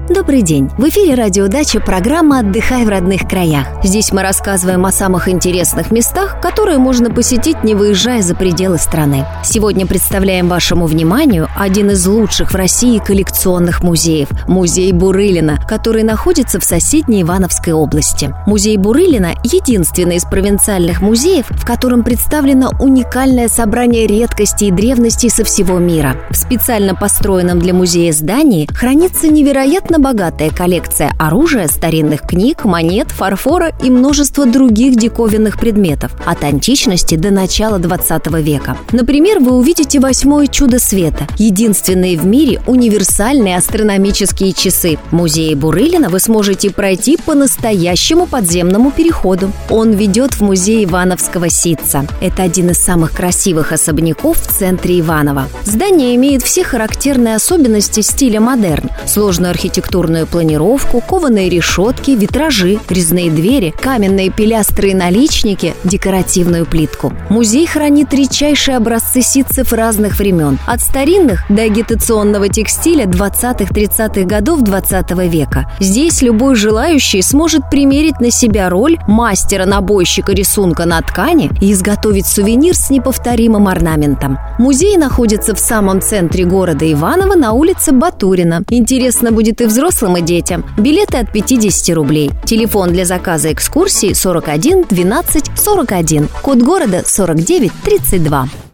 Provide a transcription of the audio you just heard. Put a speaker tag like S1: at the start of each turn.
S1: Добрый день! В эфире радиодача программа «Отдыхай в родных краях». Здесь мы рассказываем о самых интересных местах, которые можно посетить, не выезжая за пределы страны. Сегодня представляем вашему вниманию один из лучших в России коллекционных музеев – музей Бурылина, который находится в соседней Ивановской области. Музей Бурылина – единственный из провинциальных музеев, в котором представлено уникальное собрание редкостей и древностей со всего мира. В специально построенном для музея здании хранится невероятно богатая коллекция оружия, старинных книг, монет, фарфора и множество других диковинных предметов от античности до начала 20 века. Например, вы увидите 8-е чудо света – единственные в мире универсальные астрономические часы. В музее Бурылина вы сможете пройти по настоящему подземному переходу. Он ведет в музей Ивановского ситца. Это один из самых красивых особняков в центре Иваново. Здание имеет все характерные особенности стиля модерн: сложную архитектурную планировку, кованые решетки, витражи, резные двери, каменные пилястры и наличники, декоративную плитку. Музей хранит редчайшие образцы ситцев разных времен, от старинных до агитационного текстиля 20-30-х годов 20 века. Здесь любой желающий сможет примерить на себя роль мастера-набойщика рисунка на ткани и изготовить сувенир с неповторимым орнаментом. Музей находится в самом центре города Иваново на улице Батурина. Интересно будет и взрослым, и детям. Билеты от 50 рублей. Телефон для заказа экскурсии 41 12 41. Код города 49 32.